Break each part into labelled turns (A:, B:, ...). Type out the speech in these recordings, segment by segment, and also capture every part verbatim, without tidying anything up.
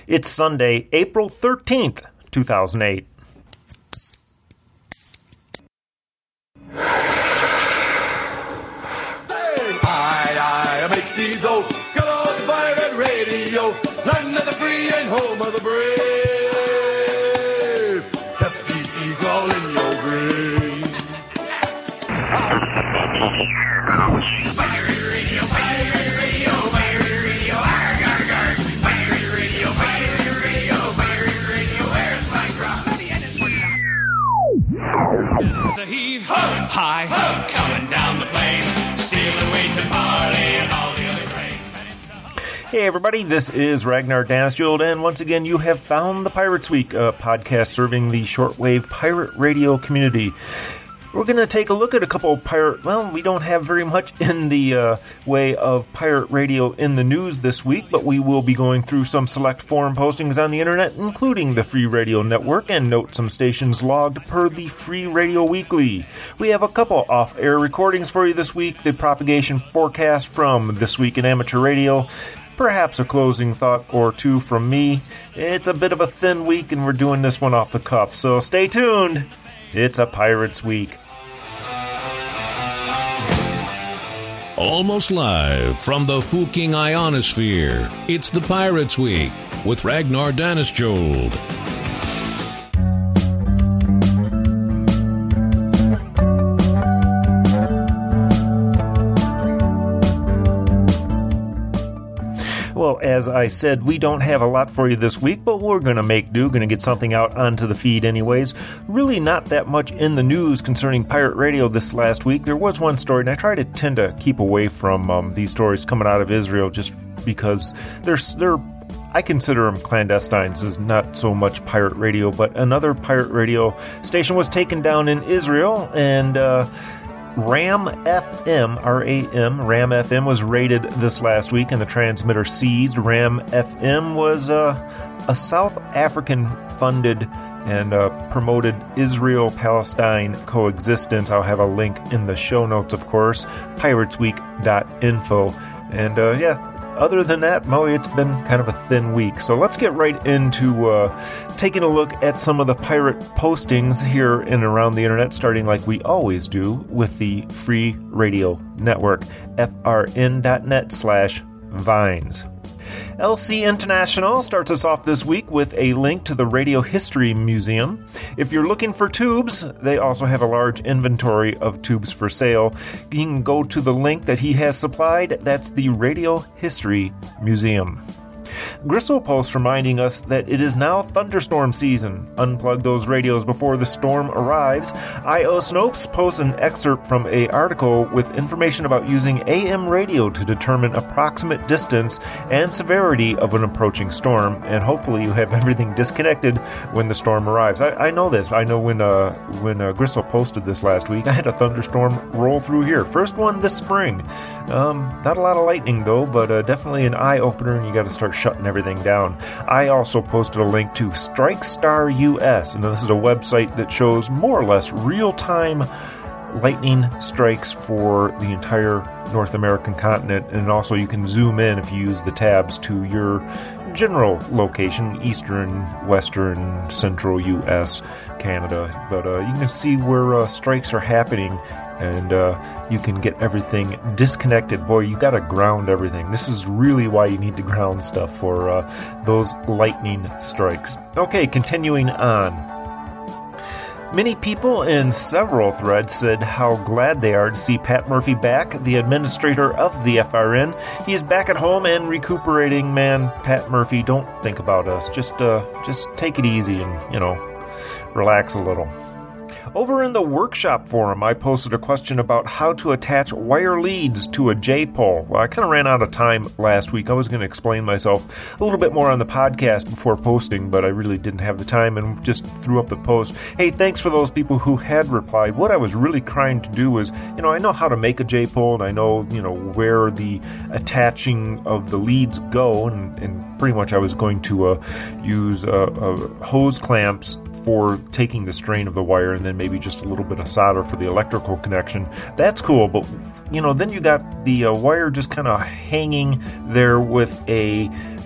A: It's Sunday, April thirteenth, two thousand eight.
B: I am H D Z O, got on the pirate radio, land of the free and home of the brave. F C C crawling your grave. Pirate radio, pirate radio, pirate radio, arg, arg, arg. Pirate radio, pirate radio, pirate radio, where's my drum? It's a heave, high, coming down the plains.
A: Hey everybody, this is Ragnar Daneskjold, and once again you have found the Pirates Week, a podcast serving the shortwave pirate radio community. We're going to take a look at a couple of pirate, well, we don't have very much in the uh, way of pirate radio in the news this week, but we will be going through some select forum postings on the internet, including the Free Radio Network, and note some stations logged per the Free Radio Weekly. We have a couple off-air recordings for you this week, the propagation forecast from This Week in Amateur Radio, perhaps a closing thought or two from me. It's a bit of a thin week, and we're doing this one off the cuff, so stay tuned. It's a Pirates Week.
C: Almost live from the Fuking Ionosphere, it's the Pirates Week with Ragnar Daneskjold.
A: Well, as I said, we don't have a lot for you this week, but we're going to make do, going to get something out onto the feed anyways. Really not that much in the news concerning pirate radio this last week. There was one story, and I try to tend to keep away from um, these stories coming out of Israel just because they're, they're I consider them clandestines, as not so much pirate radio, but another pirate radio station was taken down in Israel, and uh Ram F M, R A M, Ram F M was raided this last week and the transmitter seized. Ram F M was uh, a South African-funded and uh, promoted Israel-Palestine coexistence. I'll have a link in the show notes, of course, piratesweek dot info. And uh, yeah, other than that, Mo, it's been kind of a thin week. So let's get right into uh, taking a look at some of the pirate postings here and around the internet, starting like we always do with the Free Radio Network, F R N dot net slash vines. L C International starts us off this week with a link to the Radio History Museum. If you're looking for tubes, they also have a large inventory of tubes for sale. You can go to the link that he has supplied. That's the Radio History Museum. Gristle posts reminding us that it is now thunderstorm season. Unplug those radios before the storm arrives. I O Snopes posts an excerpt from an article with information about using A M radio to determine approximate distance and severity of an approaching storm, and hopefully you have everything disconnected when the storm arrives. I, I know this. I know when uh, when uh, Gristle posted this last week, I had a thunderstorm roll through here. First one this spring. Um, not a lot of lightning though, but uh, definitely an eye-opener, and you got to start shutting everything down. I also posted a link to StrikeStar U S, and this is a website that shows more or less real-time lightning strikes for the entire North American continent, and also you can zoom in if you use the tabs to your general location, eastern, western, central U S, Canada. But uh, you can see where uh, strikes are happening, and uh, you can get everything disconnected. Boy, you got to ground everything. This is really why you need to ground stuff for uh, those lightning strikes. Okay, continuing on. Many people in several threads said how glad they are to see Pat Murphy back, the administrator of the F R N. He is back at home and recuperating. Man, Pat Murphy, don't think about us. Just, uh, just take it easy and, you know, relax a little. Over in the workshop forum, I posted a question about how to attach wire leads to a J-pole. Well, I kind of ran out of time last week. I was going to explain myself a little bit more on the podcast before posting, but I really didn't have the time and just threw up the post. Hey, thanks for those people who had replied. What I was really trying to do was, you know, I know how to make a J-pole, and I know, you know, where the attaching of the leads go, and, and pretty much I was going to uh, use uh, uh, hose clamps for taking the strain of the wire, and then maybe just a little bit of solder for the electrical connection. That's cool, but you know, then you got the uh, wire just kind of hanging there with a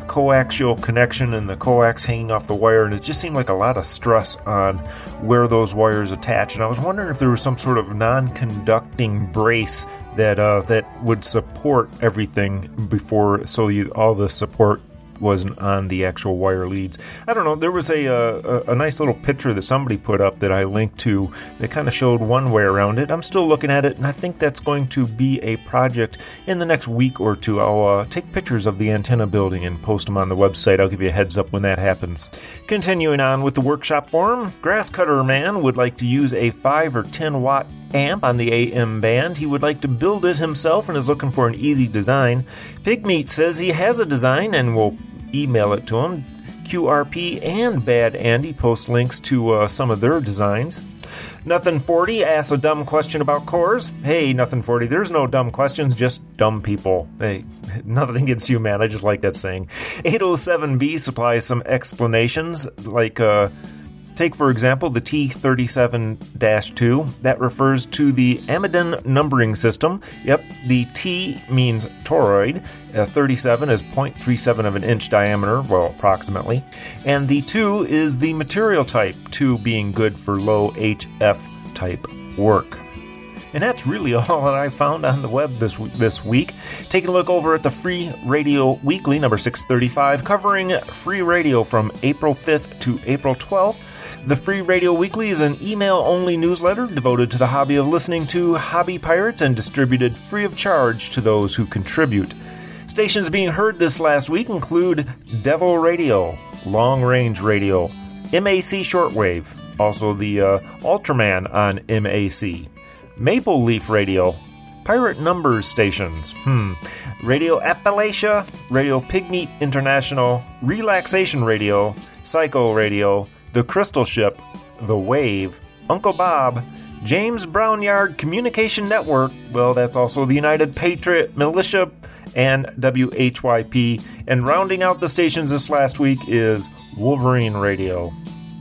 A: coaxial connection and the coax hanging off the wire, and it just seemed like a lot of stress on where those wires attach. And I was wondering if there was some sort of non-conducting brace that uh, that would support everything before, so you, all the support wasn't on the actual wire leads. I don't know. There was a, uh, a a nice little picture that somebody put up that I linked to that kind of showed one way around it. I'm still looking at it, and I think that's going to be a project in the next week or two. I'll uh, take pictures of the antenna building and post them on the website. I'll give you a heads up when that happens. Continuing on with the workshop forum, Grass Cutter Man would like to use a five or ten watt amp on the A M band. He would like to build it himself and is looking for an easy design. Pigmeat says he has a design and will email it to him. Q R P and Bad Andy post links to uh, some of their designs. Nothing forty asks a dumb question about cores. Hey, Nothing forty, there's no dumb questions, just dumb people. Hey, nothing against you, man. I just like that saying. eight oh seven B supplies some explanations, like, uh, take, for example, the T thirty-seven dash two. That refers to the Amidon numbering system. Yep, the T means toroid. Uh, thirty-seven is zero point three seven of an inch diameter, well, approximately. And the two is the material type, two being good for low H F type work. And that's really all that I found on the web this this week. Taking a look over at the Free Radio Weekly, number six thirty-five, covering free radio from April fifth to April twelfth. The Free Radio Weekly is an email-only newsletter devoted to the hobby of listening to hobby pirates and distributed free of charge to those who contribute. Stations being heard this last week include Devil Radio, Long Range Radio, M A C Shortwave, also the uh, Ultraman on M A C, Maple Leaf Radio, Pirate Numbers stations, hmm, Radio Appalachia, Radio Pigmeat International, Relaxation Radio, Psycho Radio, The Crystal Ship, The Wave, Uncle Bob, James Brownyard Communication Network, well, that's also the United Patriot Militia, and W H Y P. And rounding out the stations this last week is Wolverine Radio.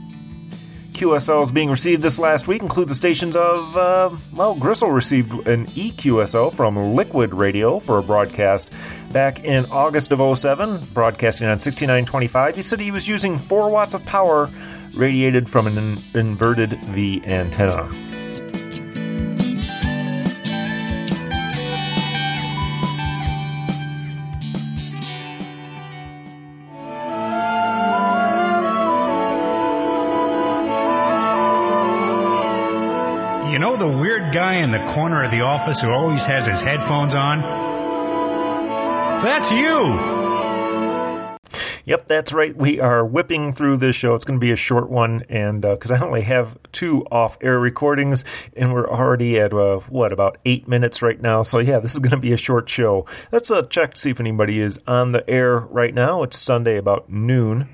A: Q S Ls being received this last week include the stations of, uh, well, Gristle received an E Q S L from Liquid Radio for a broadcast back in August of oh seven, broadcasting on sixty-nine twenty-five. He said he was using four watts of power radiated from an in- inverted V antenna.
D: You know the weird guy in the corner of the office who always has his headphones on? That's you!
A: Yep, that's right. We are whipping through this show. It's going to be a short one, and because uh, I only have two off-air recordings, and we're already at, uh, what, about eight minutes right now. So, yeah, this is going to be a short show. Let's uh, check to see if anybody is on the air right now. It's Sunday about noon.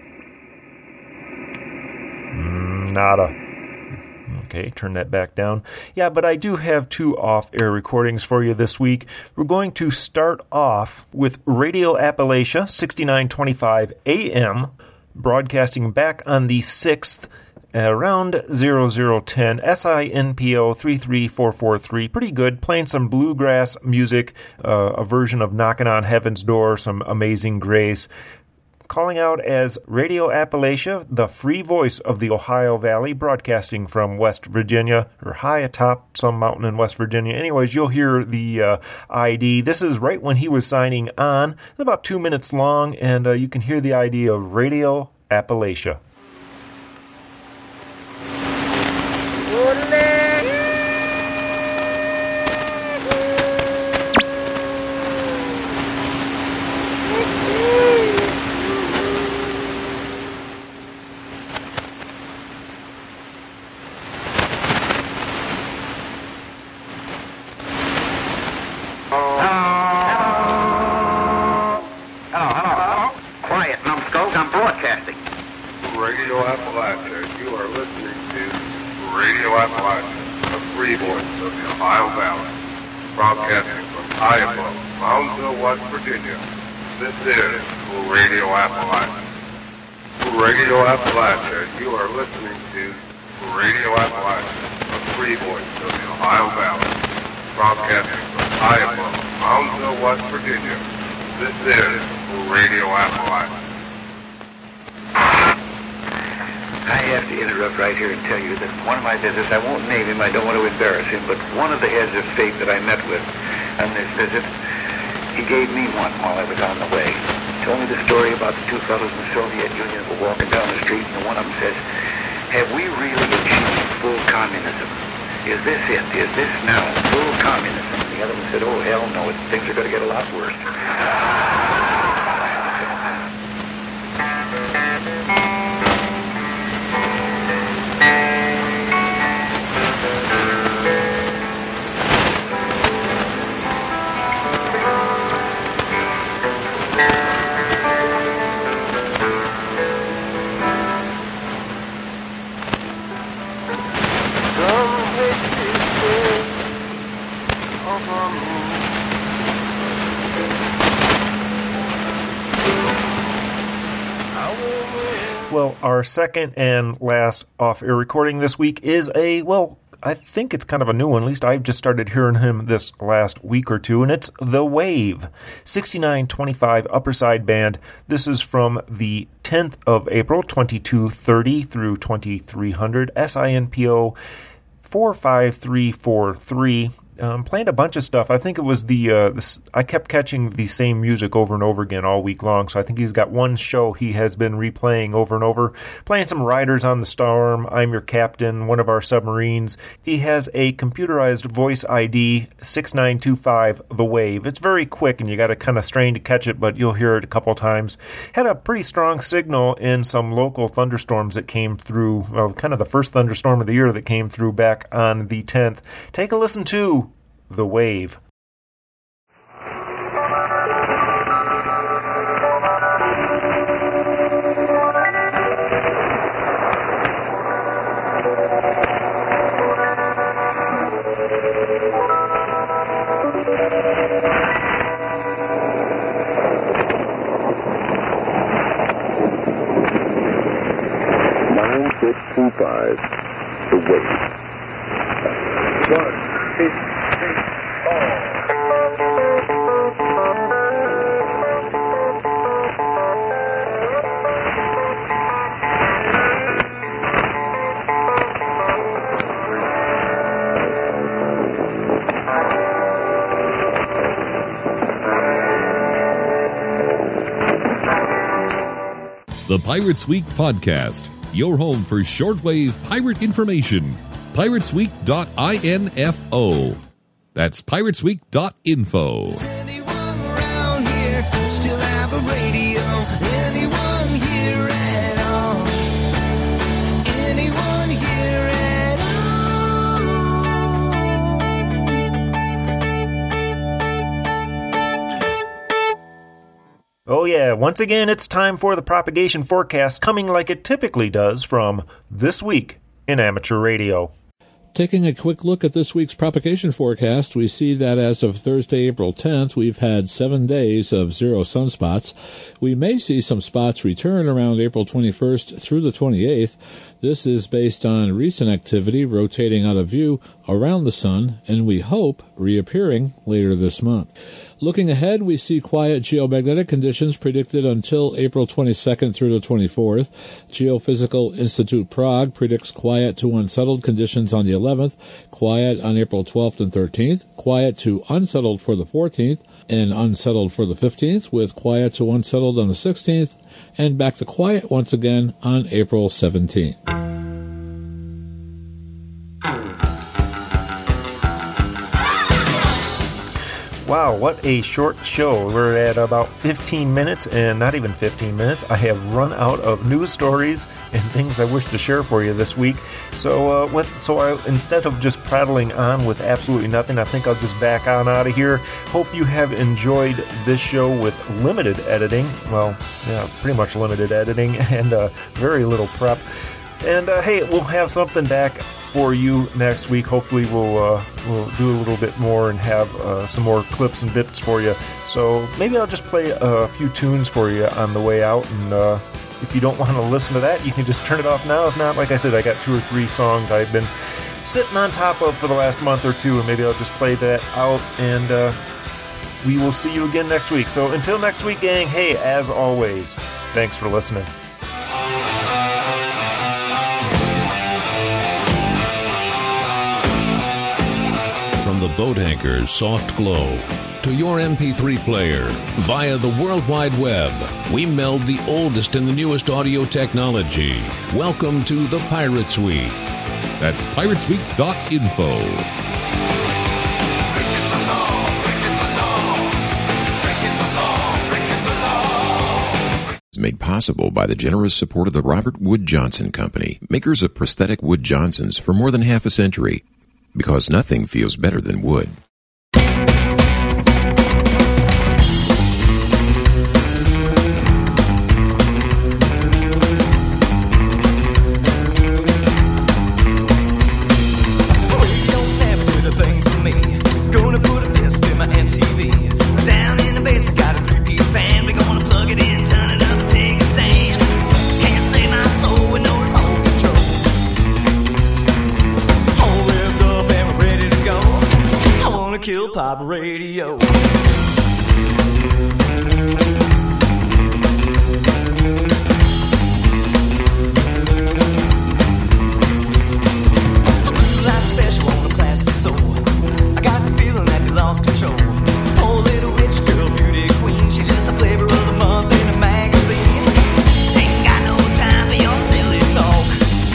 A: Mm, nada. Okay, turn that back down. Yeah, but I do have two off-air recordings for you this week. We're going to start off with Radio Appalachia, sixty-nine twenty-five A M, broadcasting back on the sixth, around zero zero ten, S I N P O three three four four three. Pretty good, playing some bluegrass music, uh, a version of Knocking on Heaven's Door, some Amazing Grace. Calling out as Radio Appalachia, the free voice of the Ohio Valley, broadcasting from West Virginia, or high atop some mountain in West Virginia. Anyways, you'll hear the uh, I D. This is right when he was signing on. It's about two minutes long, and uh, you can hear the I D of Radio Appalachia.
E: This is Radio Appalachia.
F: I have to interrupt right here and tell you that one of my visits, I won't name him, I don't want to embarrass him, but one of the heads of state that I met with on this visit, he gave me one while I was on the way. He told me the story about the two fellows in the Soviet Union who were walking down the street, and one of them says, have we really achieved full communism? Is this it? Is this now full communism? And the other one said, oh, hell no, things are going to get a lot worse.
A: Well, our second and last off-air recording this week is a, well, I think it's kind of a new one. At least I've just started hearing him this last week or two, and it's The Wave, sixty-nine twenty-five Upper Side Band. This is from the tenth of April, twenty-two thirty through twenty-three hundred, S I N P O four five three four three. Um, playing a bunch of stuff. I think it was the, uh, the, I kept catching the same music over and over again all week long, so I think he's got one show he has been replaying over and over, playing some Riders on the Storm, I'm Your Captain, One of Our Submarines. He has a computerized voice I D, six nine two five, The Wave. It's very quick, and you got to kind of strain to catch it, but you'll hear it a couple times. Had a pretty strong signal in some local thunderstorms that came through, well, kind of the first thunderstorm of the year that came through back on the tenth. Take a listen to The Wave.
G: nine six two five, The Wave. One, two,
C: The Pirates Week Podcast, your home for shortwave pirate information. Pirates Week dot info. That's Pirates Week dot info.
H: Does anyone around here still have a radio? Anyone here at all? Anyone here at
A: all? Oh yeah, once again it's time for the propagation forecast, coming like it typically does from This Week in Amateur Radio.
I: Taking a quick look at this week's propagation forecast, we see that as of Thursday, April tenth, we've had seven days of zero sunspots. We may see some spots return around April twenty-first through the twenty-eighth. This is based on recent activity rotating out of view around the sun, and we hope reappearing later this month. Looking ahead, we see quiet geomagnetic conditions predicted until April twenty-second through the twenty-fourth. Geophysical Institute Prague predicts quiet to unsettled conditions on the eleventh, quiet on April twelfth and thirteenth, quiet to unsettled for the fourteenth, and unsettled for the fifteenth, with quiet to unsettled on the sixteenth, and back to quiet once again on April seventeenth.
A: Wow, what a short show. We're at about fifteen minutes, and not even fifteen minutes. I have run out of news stories and things I wish to share for you this week. So uh, with so I, instead of just prattling on with absolutely nothing, I think I'll just back on out of here. Hope you have enjoyed this show with limited editing. Well, yeah, pretty much limited editing and uh, very little prep. And uh, hey, we'll have something back for you next week. Hopefully we'll uh, we'll do a little bit more and have uh, some more clips and bits for you. So maybe I'll just play a few tunes for you on the way out, and uh, if you don't want to listen to that, you can just turn it off now. If not, like I said, I got two or three songs I've been sitting on top of for the last month or two, and maybe I'll just play that out and uh, we will see you again next week. So until next week, gang, hey, as always, thanks for listening.
C: From the boat anchor's soft glow to your M P three player via the World Wide Web, we meld the oldest and the newest audio technology. Welcome to the Pirate Suite. That's pirate suite dot info.
J: Is made possible by the generous support of the Robert Wood Johnson Company, makers of prosthetic Wood Johnsons for more than half a century. Because nothing feels better than wood.
H: Kill Pop Radio. Special on a plastic soul. I got the feeling that you lost control. Poor little rich girl, beauty queen. She's just the flavor of the month in a magazine. Ain't got no time for your silly talk.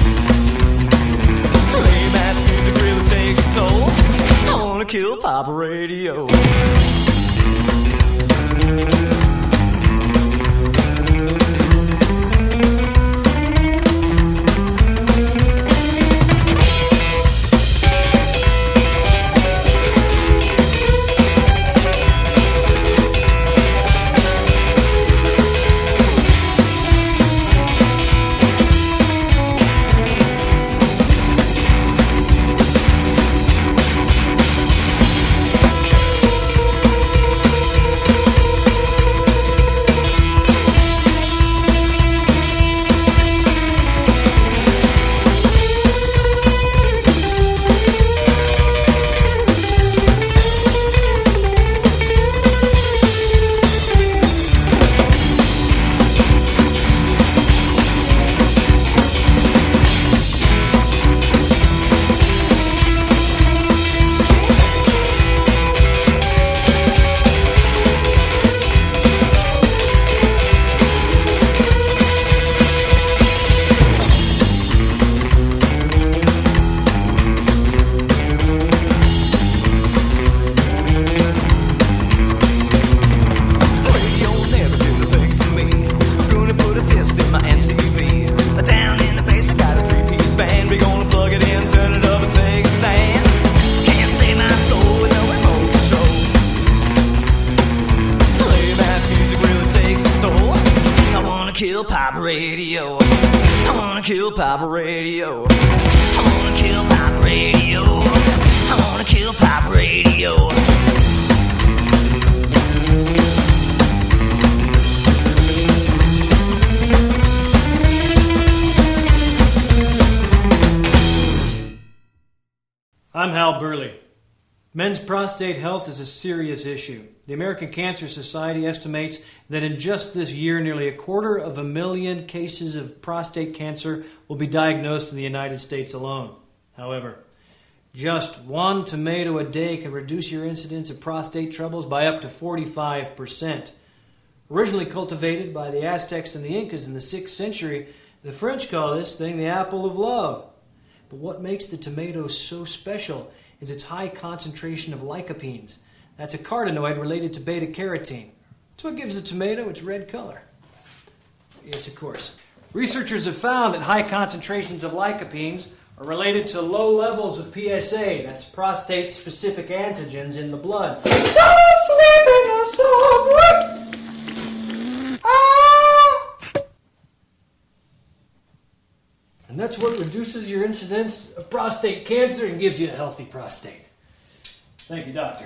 H: Lame ass music really takes a toll. I wanna kill Pop Radio. Kill Pop Radio. I wanna kill Pop Radio. I wanna kill Pop Radio. I wanna kill Pop Radio.
K: I'm Hal Burley. Men's prostate health is a serious issue. The American Cancer Society estimates that in just this year, nearly a quarter of a million cases of prostate cancer will be diagnosed in the United States alone. However, just one tomato a day can reduce your incidence of prostate troubles by up to forty-five percent. Originally cultivated by the Aztecs and the Incas in the sixth century, the French call this thing the apple of love. But what makes the tomato so special is its high concentration of lycopenes. That's a carotenoid related to beta-carotene. It's what gives the tomato its red color. Yes, of course. Researchers have found that high concentrations of lycopenes are related to low levels of P S A, that's prostate-specific antigens in the blood. And that's what reduces your incidence of prostate cancer and gives you a healthy prostate. Thank you, doctor.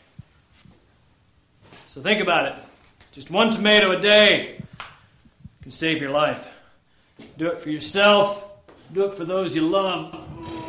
K: So think about it. Just one tomato a day can save your life. Do it for yourself. Do it for those you love.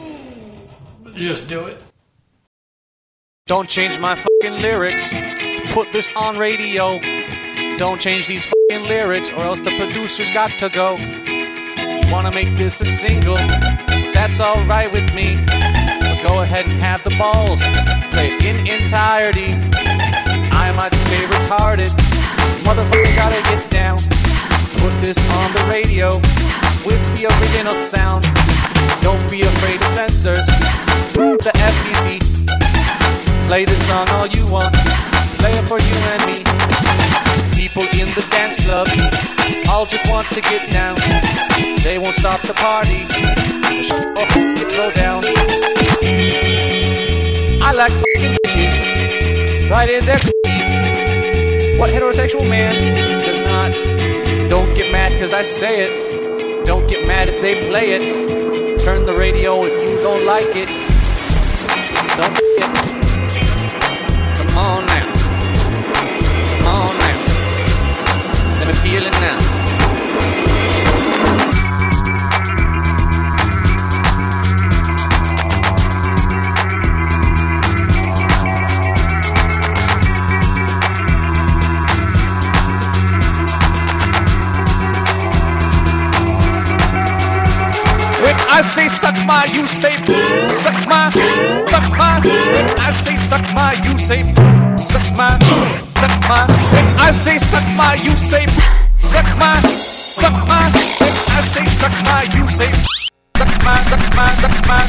K: Just do it.
L: Don't change my fucking lyrics. put this on radio. Don't change these fucking lyrics or else the producer's got to go. You wanna make this a single? That's alright with me. But go ahead and have the balls. Play it in entirety. I might say retarded. Motherfucker gotta get down. Put this on the radio with the original sound. Don't be afraid of censors. The F C C. Play this song all you want. Play it for you and me. People in the dance club all just want to get down. They won't stop the party. Or get throw down. I like fucking bitches. Right in their cookies. What heterosexual man does not? Don't get mad cause I say it. Don't get mad if they play it. Turn the radio if you don't like it. Don't it. Come on now. Come on now. Let me feel it now. I say suck my, you say suck my, suck my. I say suck my, you say suck my, suck my. I say suck my, you say suck my, suck my. I say suck my, you say suck my, suck my, suck my.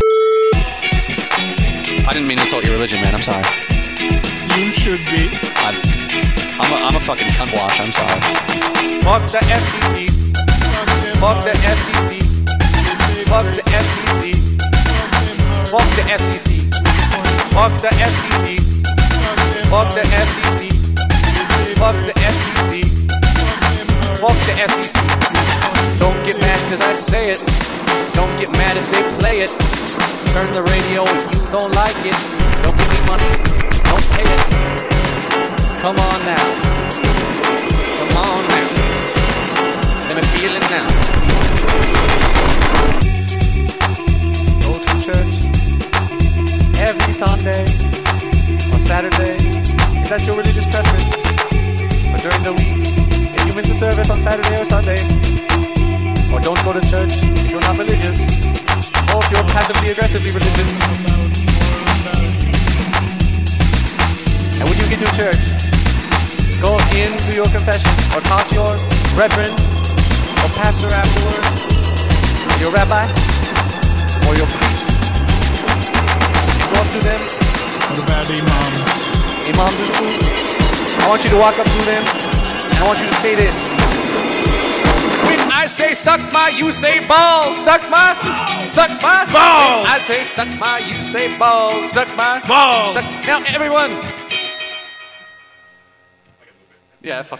L: I didn't mean to insult your religion, man. I'm sorry.
M: You should be.
L: I'm, I'm a, I'm a fucking cunt wash. I'm sorry. Fuck the F C C. Fuck the F C C. Fuck the F C C. Fuck the F C C. Fuck the F C C. Fuck the F C C. Fuck the F C C. Fuck the F C C. Don't get mad cause I say it. Don't get mad if they play it. Turn the radio if you don't like it. Don't give me money. Don't pay it. Come on now. Come on now. Let me feel it now. Church every Sunday or Saturday, if that's your religious preference. But during the week, if you miss a service on Saturday or Sunday, or don't go to church if you're not religious, or if you're passively aggressively religious, and when you get to church, go into your confession or talk to your reverend or pastor afterwards, or your rabbi or your priest. Walk to them.
M: What about imams?
L: Imams is cool. I want you to walk up to them and I want you to say this. When I say suck my, you say balls. Suck my, suck my balls. When I say suck my, you say balls. Suck my balls. Suck. Now everyone. Yeah, fuck.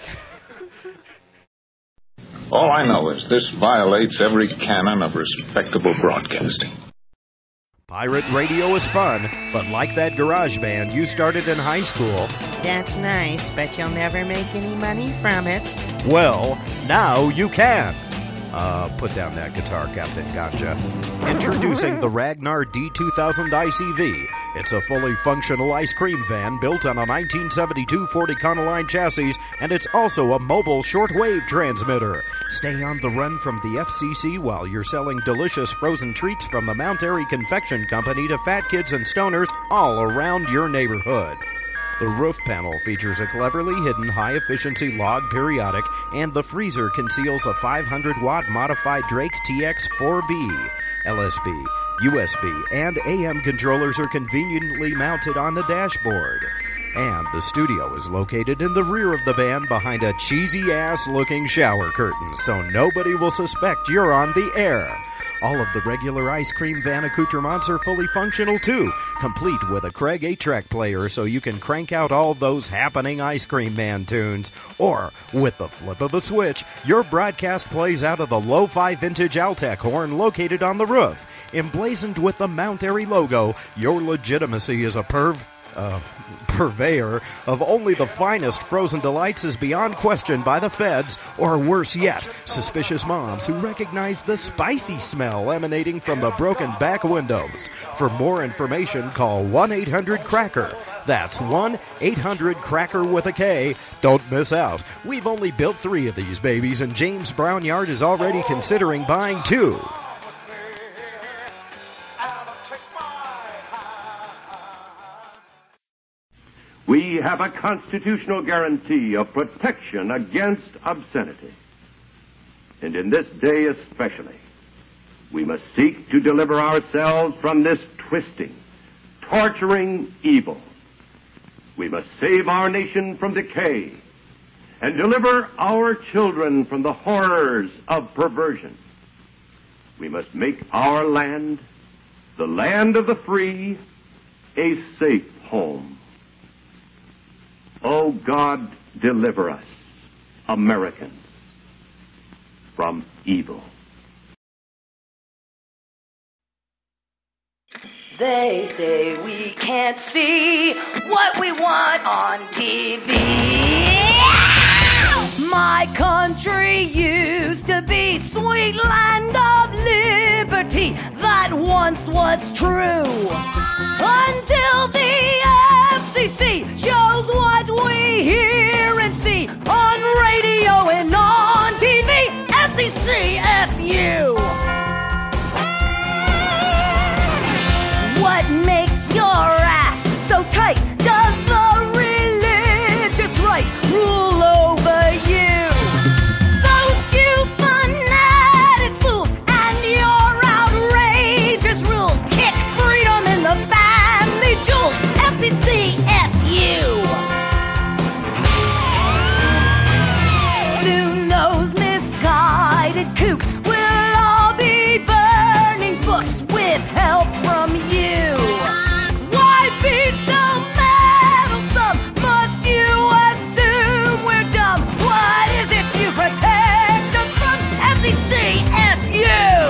N: All I know is this violates every canon of respectable broadcasting.
O: Pirate radio is fun, but like that garage band you started in high school.
P: That's nice, but you'll never make any money from it.
O: Well, now you can. Uh, put down that guitar, Captain Ganja. Introducing the Ragnar D two thousand I C V. It's a fully functional ice cream van built on a nineteen seventy-two Ford Econoline chassis, and it's also a mobile shortwave transmitter. Stay on the run from the F C C while you're selling delicious frozen treats from the Mount Airy Confection Company to fat kids and stoners all around your neighborhood. The roof panel features a cleverly hidden high-efficiency log periodic, and the freezer conceals a five hundred watt modified Drake T X four B. L S B, U S B, and A M controllers are conveniently mounted on the dashboard. And the studio is located in the rear of the van behind a cheesy-ass-looking shower curtain, so nobody will suspect you're on the air. All of the regular ice cream van accoutrements are fully functional too, complete with a Craig eight-track player so you can crank out all those happening Ice Cream Man tunes. Or, with the flip of a switch, your broadcast plays out of the lo-fi vintage Altec horn located on the roof. Emblazoned with the Mount Airy logo, your legitimacy is a perv... uh... purveyor of only the finest frozen delights is beyond question by the feds, or worse yet, suspicious moms who recognize the spicy smell emanating from the broken back windows. For more information, call one eight hundred cracker. That's one eight hundred cracker with a K. Don't miss out. We've only built three of these babies, and James Brownyard is already considering buying two.
Q: We have a constitutional guarantee of protection against obscenity. And in this day especially, we must seek to deliver ourselves from this twisting, torturing evil. We must save our nation from decay and deliver our children from the horrors of perversion. We must make our land, the land of the free, a safe home. Oh, God, deliver us, Americans, from evil.
R: They say we can't see what we want on T V. My country used to be sweet land of liberty that once was true. Until the F C C shows what we hear and see on radio and on T V. F C C F U. What makes your ass so tight? Does the religious right rule over you? Those few fanatic fools and your outrageous rules kick freedom in the family jewels. F C C F U. Soon those misguided kooks will all be burning books with help from you. Why be so meddlesome? Must you assume we're dumb? What is it you protect us from? F C C F U.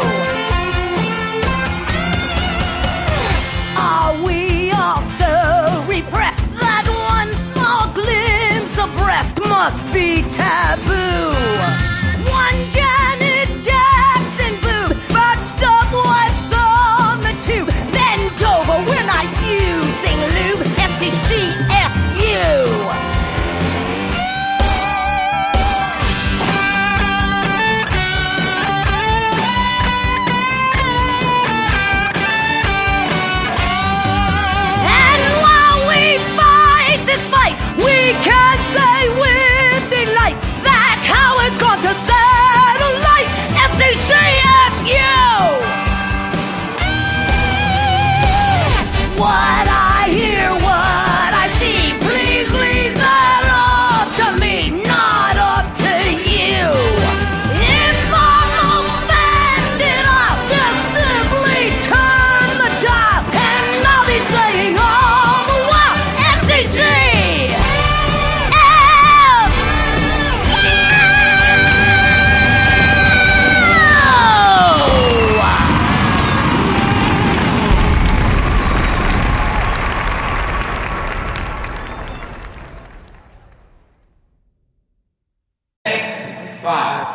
R: Are we all so repressed that one small glimpse of breast must be taboo? One Janet Jackson boob botched up what's on the tube. Bent over, we're not using lube. F C C F U. And while we fight this fight, we can say with delight that Howard's gone to satellite. F C C F U. What I hear, what I see, please leave that up to me, not up to you. If I'm offended, I'll just simply turn the dial, and I'll be saying all the while, F C C F U.
H: Five.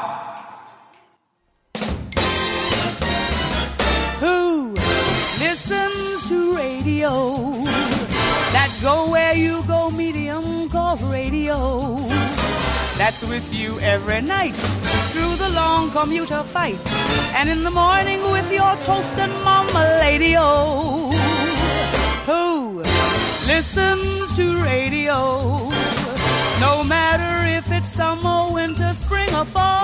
H: Who listens to radio? That go where you go, medium called radio. That's with you every night through the long commuter fight, and in the morning with your toast and mama-lady-o. Who listens to radio? No matter if it's summer, winter, spring, or fall.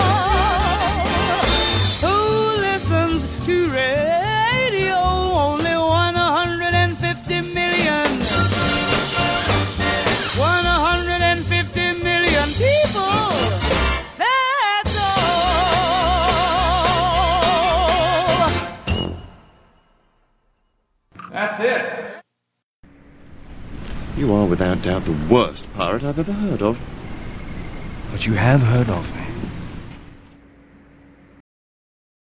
H: Who listens to radio? Only one hundred fifty million. one hundred fifty million people. That's all.
S: That's it.
T: You are without doubt the worst pirate I've ever heard of.
S: But you have heard of